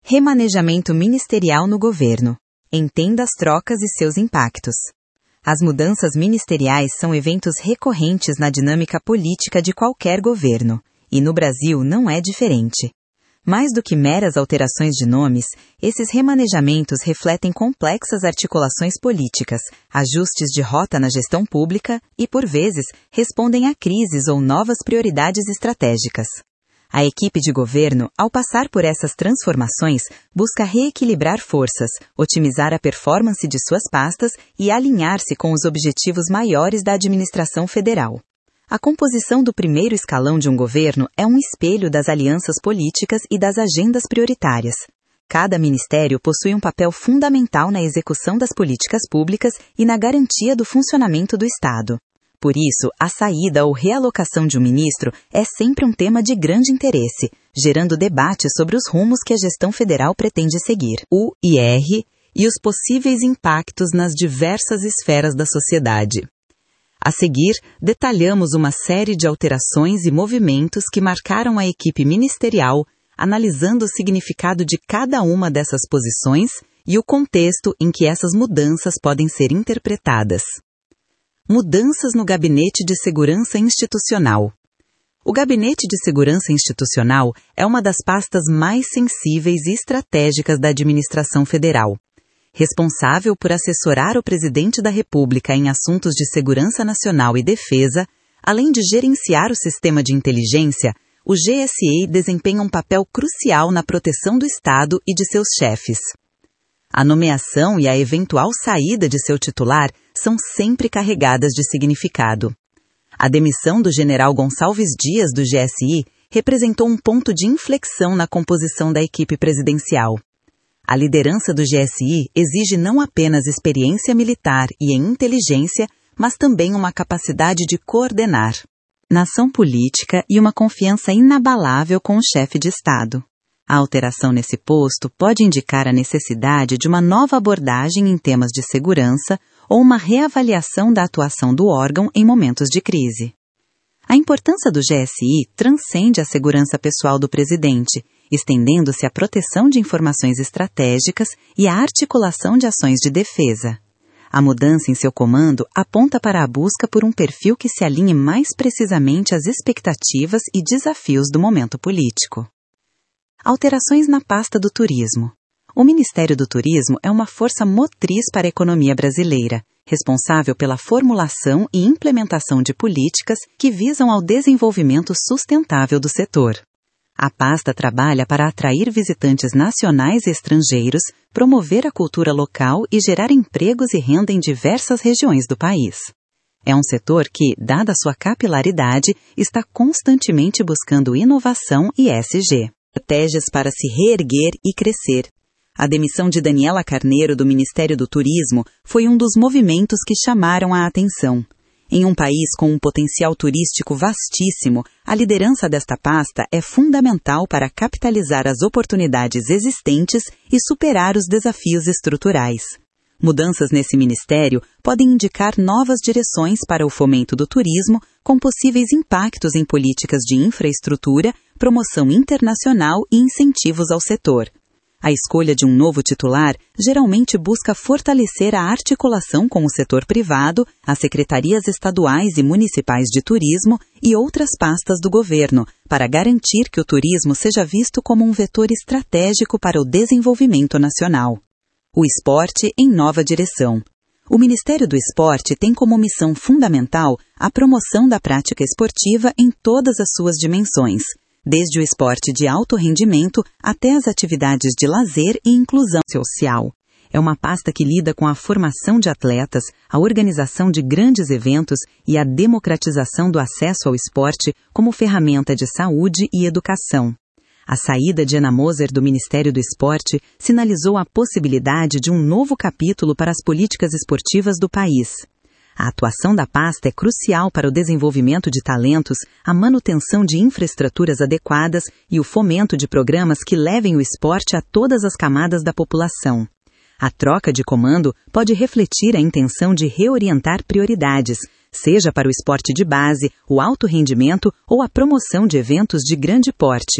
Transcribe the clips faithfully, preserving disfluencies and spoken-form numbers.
Remanejamento ministerial no governo. Entenda as trocas e seus impactos. As mudanças ministeriais são eventos recorrentes na dinâmica política de qualquer governo, e no Brasil não é diferente. Mais do que meras alterações de nomes, esses remanejamentos refletem complexas articulações políticas, ajustes de rota na gestão pública e, por vezes, respondem a crises ou novas prioridades estratégicas. A equipe de governo, ao passar por essas transformações, busca reequilibrar forças, otimizar a performance de suas pastas e alinhar-se com os objetivos maiores da administração federal. A composição do primeiro escalão de um governo é um espelho das alianças políticas e das agendas prioritárias. Cada ministério possui um papel fundamental na execução das políticas públicas e na garantia do funcionamento do Estado. Por isso, a saída ou realocação de um ministro é sempre um tema de grande interesse, gerando debate sobre os rumos que a gestão federal pretende seguir. U e R e os possíveis impactos nas diversas esferas da sociedade. A seguir, detalhamos uma série de alterações e movimentos que marcaram a equipe ministerial, analisando o significado de cada uma dessas posições e o contexto em que essas mudanças podem ser interpretadas. Mudanças no Gabinete de Segurança Institucional. O Gabinete de Segurança Institucional é uma das pastas mais sensíveis e estratégicas da administração federal. Responsável por assessorar o presidente da República em assuntos de segurança nacional e defesa, além de gerenciar o sistema de inteligência, o G S E desempenha um papel crucial na proteção do Estado e de seus chefes. A nomeação e a eventual saída de seu titular são sempre carregadas de significado. A demissão do general Gonçalves Dias do G S I representou um ponto de inflexão na composição da equipe presidencial. A liderança do G S I exige não apenas experiência militar e em inteligência, mas também uma capacidade de coordenar, nação política e uma confiança inabalável com o chefe de Estado. A alteração nesse posto pode indicar a necessidade de uma nova abordagem em temas de segurança ou uma reavaliação da atuação do órgão em momentos de crise. A importância do G S I transcende a segurança pessoal do presidente, estendendo-se à proteção de informações estratégicas e à articulação de ações de defesa. A mudança em seu comando aponta para a busca por um perfil que se alinhe mais precisamente às expectativas e desafios do momento político. Alterações na pasta do turismo. O Ministério do Turismo é uma força motriz para a economia brasileira, responsável pela formulação e implementação de políticas que visam ao desenvolvimento sustentável do setor. A pasta trabalha para atrair visitantes nacionais e estrangeiros, promover a cultura local e gerar empregos e renda em diversas regiões do país. É um setor que, dada sua capilaridade, está constantemente buscando inovação e E S G. Estratégias para se reerguer e crescer. A demissão de Daniela Carneiro do Ministério do Turismo foi um dos movimentos que chamaram a atenção. Em um país com um potencial turístico vastíssimo, a liderança desta pasta é fundamental para capitalizar as oportunidades existentes e superar os desafios estruturais. Mudanças nesse ministério podem indicar novas direções para o fomento do turismo, com possíveis impactos em políticas de infraestrutura, promoção internacional e incentivos ao setor. A escolha de um novo titular geralmente busca fortalecer a articulação com o setor privado, as secretarias estaduais e municipais de turismo e outras pastas do governo, para garantir que o turismo seja visto como um vetor estratégico para o desenvolvimento nacional. O esporte em nova direção. O Ministério do Esporte tem como missão fundamental a promoção da prática esportiva em todas as suas dimensões, desde o esporte de alto rendimento até as atividades de lazer e inclusão social. É uma pasta que lida com a formação de atletas, a organização de grandes eventos e a democratização do acesso ao esporte como ferramenta de saúde e educação. A saída de Ana Moser do Ministério do Esporte sinalizou a possibilidade de um novo capítulo para as políticas esportivas do país. A atuação da pasta é crucial para o desenvolvimento de talentos, a manutenção de infraestruturas adequadas e o fomento de programas que levem o esporte a todas as camadas da população. A troca de comando pode refletir a intenção de reorientar prioridades, seja para o esporte de base, o alto rendimento ou a promoção de eventos de grande porte.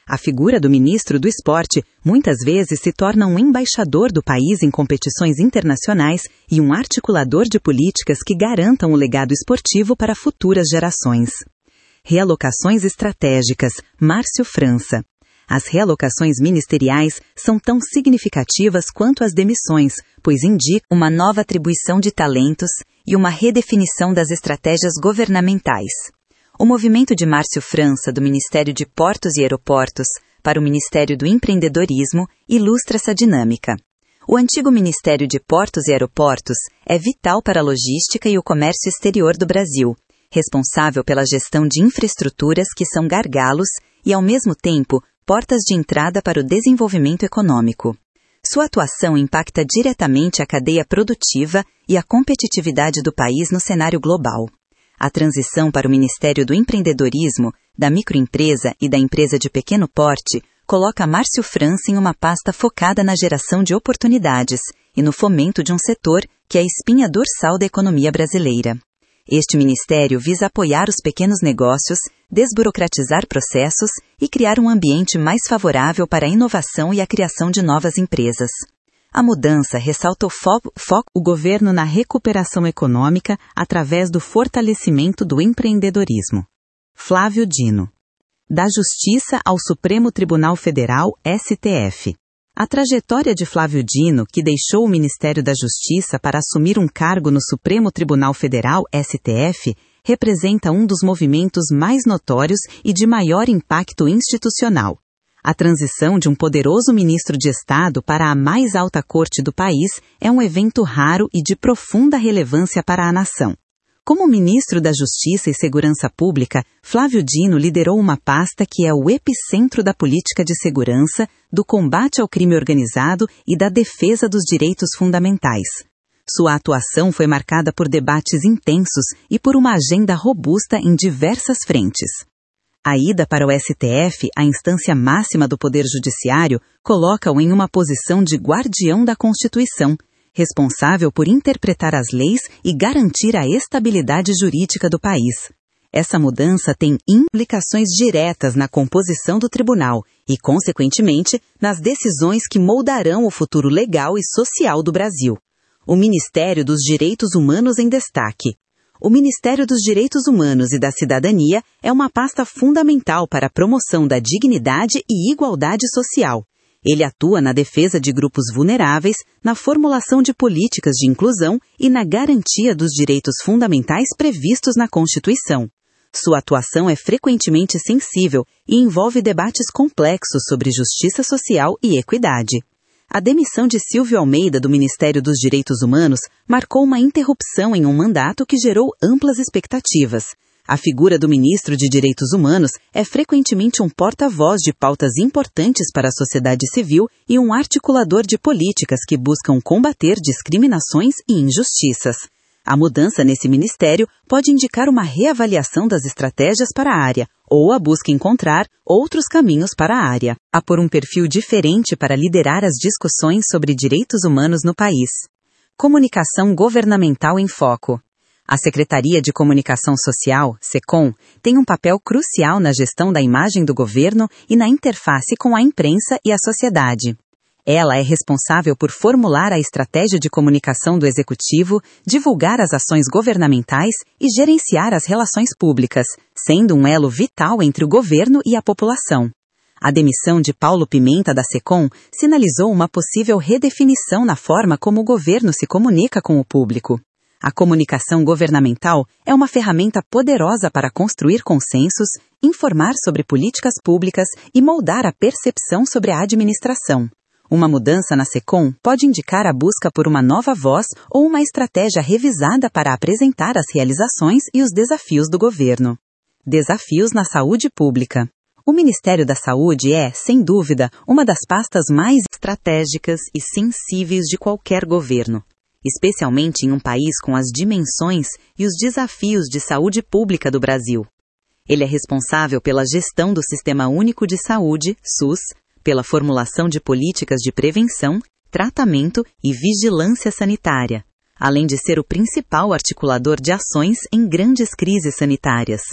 A figura do ministro do esporte muitas vezes se torna um embaixador do país em competições internacionais e um articulador de políticas que garantam o legado esportivo para futuras gerações. Realocações estratégicas, Márcio França. As realocações ministeriais são tão significativas quanto as demissões, pois indicam uma nova atribuição de talentos e uma redefinição das estratégias governamentais. O movimento de Márcio França do Ministério de Portos e Aeroportos para o Ministério do Empreendedorismo ilustra essa dinâmica. O antigo Ministério de Portos e Aeroportos é vital para a logística e o comércio exterior do Brasil, responsável pela gestão de infraestruturas que são gargalos e, ao mesmo tempo, portas de entrada para o desenvolvimento econômico. Sua atuação impacta diretamente a cadeia produtiva e a competitividade do país no cenário global. A transição para o Ministério do Empreendedorismo, da microempresa e da empresa de pequeno porte coloca Márcio França em uma pasta focada na geração de oportunidades e no fomento de um setor que é a espinha dorsal da economia brasileira. Este ministério visa apoiar os pequenos negócios, desburocratizar processos e criar um ambiente mais favorável para a inovação e a criação de novas empresas. A mudança ressalta o foco do governo na recuperação econômica através do fortalecimento do empreendedorismo. Flávio Dino. Da Justiça ao Supremo Tribunal Federal, S T F. A trajetória de Flávio Dino, que deixou o Ministério da Justiça para assumir um cargo no Supremo Tribunal Federal, S T F, representa um dos movimentos mais notórios e de maior impacto institucional. A transição de um poderoso ministro de Estado para a mais alta corte do país é um evento raro e de profunda relevância para a nação. Como ministro da Justiça e Segurança Pública, Flávio Dino liderou uma pasta que é o epicentro da política de segurança, do combate ao crime organizado e da defesa dos direitos fundamentais. Sua atuação foi marcada por debates intensos e por uma agenda robusta em diversas frentes. A ida para o S T F, a instância máxima do Poder Judiciário, coloca-o em uma posição de guardião da Constituição, responsável por interpretar as leis e garantir a estabilidade jurídica do país. Essa mudança tem implicações diretas na composição do tribunal e, consequentemente, nas decisões que moldarão o futuro legal e social do Brasil. O Ministério dos Direitos Humanos em destaque. O Ministério dos Direitos Humanos e da Cidadania é uma pasta fundamental para a promoção da dignidade e igualdade social. Ele atua na defesa de grupos vulneráveis, na formulação de políticas de inclusão e na garantia dos direitos fundamentais previstos na Constituição. Sua atuação é frequentemente sensível e envolve debates complexos sobre justiça social e equidade. A demissão de Silvio Almeida do Ministério dos Direitos Humanos marcou uma interrupção em um mandato que gerou amplas expectativas. A figura do ministro de Direitos Humanos é frequentemente um porta-voz de pautas importantes para a sociedade civil e um articulador de políticas que buscam combater discriminações e injustiças. A mudança nesse ministério pode indicar uma reavaliação das estratégias para a área, ou a busca encontrar outros caminhos para a área, a por um perfil diferente para liderar as discussões sobre direitos humanos no país. Comunicação governamental em foco. A Secretaria de Comunicação Social, SECOM, tem um papel crucial na gestão da imagem do governo e na interface com a imprensa e a sociedade. Ela é responsável por formular a estratégia de comunicação do Executivo, divulgar as ações governamentais e gerenciar as relações públicas, sendo um elo vital entre o governo e a população. A demissão de Paulo Pimenta da SECOM sinalizou uma possível redefinição na forma como o governo se comunica com o público. A comunicação governamental é uma ferramenta poderosa para construir consensos, informar sobre políticas públicas e moldar a percepção sobre a administração. Uma mudança na SECOM pode indicar a busca por uma nova voz ou uma estratégia revisada para apresentar as realizações e os desafios do governo. Desafios na saúde pública. O Ministério da Saúde é, sem dúvida, uma das pastas mais estratégicas e sensíveis de qualquer governo, especialmente em um país com as dimensões e os desafios de saúde pública do Brasil. Ele é responsável pela gestão do Sistema Único de Saúde, SUS, pela formulação de políticas de prevenção, tratamento e vigilância sanitária, além de ser o principal articulador de ações em grandes crises sanitárias.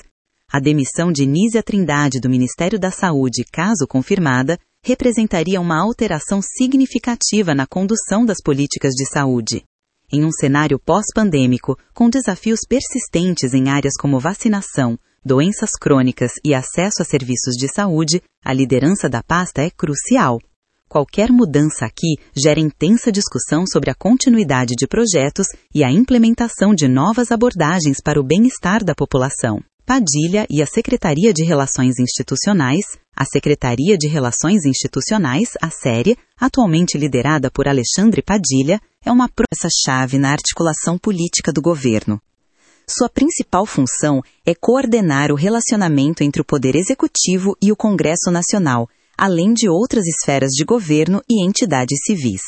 A demissão de Nízia Trindade do Ministério da Saúde, caso confirmada, representaria uma alteração significativa na condução das políticas de saúde. Em um cenário pós-pandêmico, com desafios persistentes em áreas como vacinação, doenças crônicas e acesso a serviços de saúde, a liderança da pasta é crucial. Qualquer mudança aqui gera intensa discussão sobre a continuidade de projetos e a implementação de novas abordagens para o bem-estar da população. Padilha e a Secretaria de Relações Institucionais, a Secretaria de Relações Institucionais, a SERE, atualmente liderada por Alexandre Padilha, é uma peça-chave na articulação política do governo. Sua principal função é coordenar o relacionamento entre o Poder Executivo e o Congresso Nacional, além de outras esferas de governo e entidades civis.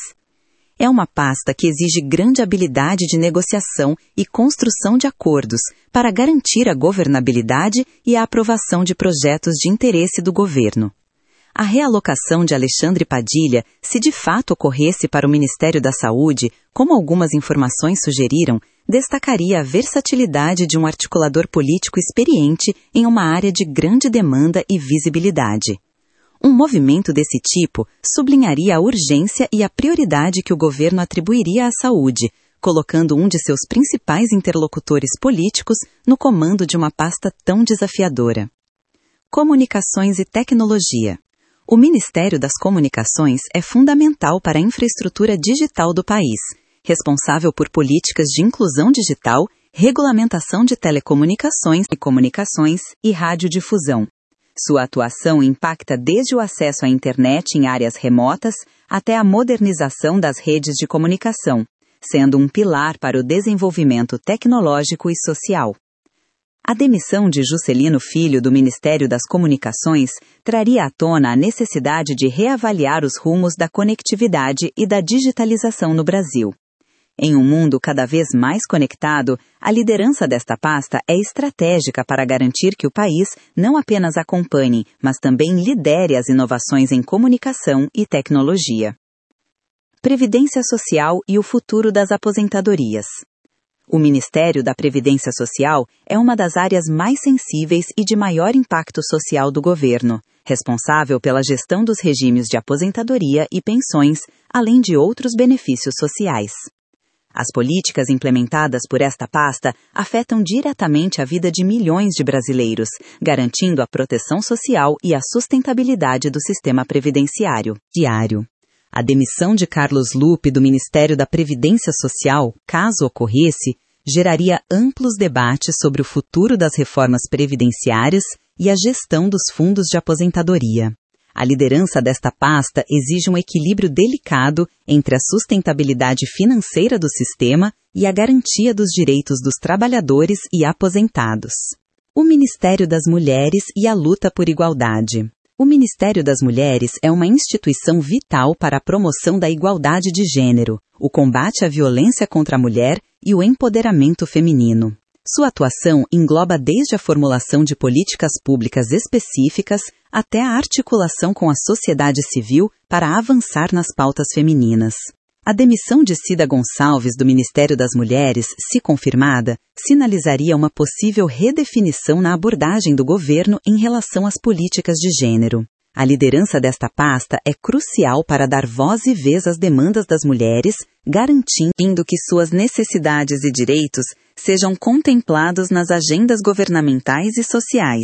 É uma pasta que exige grande habilidade de negociação e construção de acordos para garantir a governabilidade e a aprovação de projetos de interesse do governo. A realocação de Alexandre Padilha, se de fato ocorresse para o Ministério da Saúde, como algumas informações sugeriram, destacaria a versatilidade de um articulador político experiente em uma área de grande demanda e visibilidade. Um movimento desse tipo sublinharia a urgência e a prioridade que o governo atribuiria à saúde, colocando um de seus principais interlocutores políticos no comando de uma pasta tão desafiadora. Comunicações e tecnologia. O Ministério das Comunicações é fundamental para a infraestrutura digital do país, responsável por políticas de inclusão digital, regulamentação de telecomunicações e comunicações e radiodifusão. Sua atuação impacta desde o acesso à internet em áreas remotas até a modernização das redes de comunicação, sendo um pilar para o desenvolvimento tecnológico e social. A demissão de Juscelino Filho do Ministério das Comunicações traria à tona a necessidade de reavaliar os rumos da conectividade e da digitalização no Brasil. Em um mundo cada vez mais conectado, a liderança desta pasta é estratégica para garantir que o país não apenas acompanhe, mas também lidere as inovações em comunicação e tecnologia. Previdência Social e o futuro das aposentadorias. O Ministério da Previdência Social é uma das áreas mais sensíveis e de maior impacto social do governo, responsável pela gestão dos regimes de aposentadoria e pensões, além de outros benefícios sociais. As políticas implementadas por esta pasta afetam diretamente a vida de milhões de brasileiros, garantindo a proteção social e a sustentabilidade do sistema previdenciário. Diário. A demissão de Carlos Lupe do Ministério da Previdência Social, caso ocorresse, geraria amplos debates sobre o futuro das reformas previdenciárias e a gestão dos fundos de aposentadoria. A liderança desta pasta exige um equilíbrio delicado entre a sustentabilidade financeira do sistema e a garantia dos direitos dos trabalhadores e aposentados. O Ministério das Mulheres e a luta por igualdade. O Ministério das Mulheres é uma instituição vital para a promoção da igualdade de gênero, o combate à violência contra a mulher e o empoderamento feminino. Sua atuação engloba desde a formulação de políticas públicas específicas até a articulação com a sociedade civil para avançar nas pautas femininas. A demissão de Cida Gonçalves do Ministério das Mulheres, se confirmada, sinalizaria uma possível redefinição na abordagem do governo em relação às políticas de gênero. A liderança desta pasta é crucial para dar voz e vez às demandas das mulheres, garantindo que suas necessidades e direitos sejam contemplados nas agendas governamentais e sociais.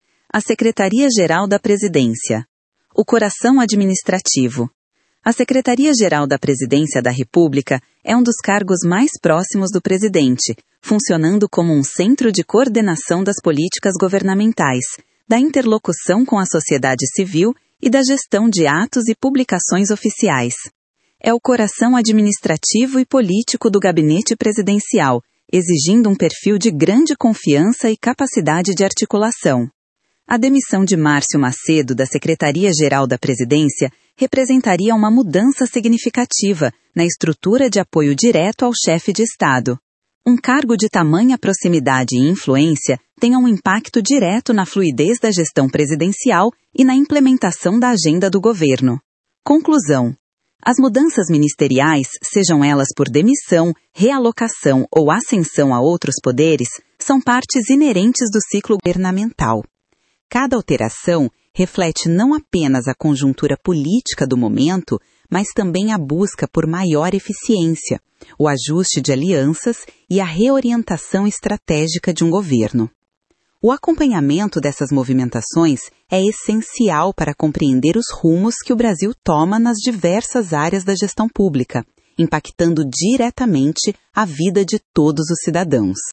A Secretaria-Geral da Presidência. O coração administrativo. A Secretaria-Geral da Presidência da República é um dos cargos mais próximos do presidente, funcionando como um centro de coordenação das políticas governamentais, da interlocução com a sociedade civil e da gestão de atos e publicações oficiais. É o coração administrativo e político do gabinete presidencial, exigindo um perfil de grande confiança e capacidade de articulação. A demissão de Márcio Macedo da Secretaria-Geral da Presidência representaria uma mudança significativa na estrutura de apoio direto ao chefe de Estado. Um cargo de tamanha proximidade e influência tem um impacto direto na fluidez da gestão presidencial e na implementação da agenda do governo. Conclusão. As mudanças ministeriais, sejam elas por demissão, realocação ou ascensão a outros poderes, são partes inerentes do ciclo governamental. Cada alteração reflete não apenas a conjuntura política do momento, mas também a busca por maior eficiência, o ajuste de alianças e a reorientação estratégica de um governo. O acompanhamento dessas movimentações é essencial para compreender os rumos que o Brasil toma nas diversas áreas da gestão pública, impactando diretamente a vida de todos os cidadãos.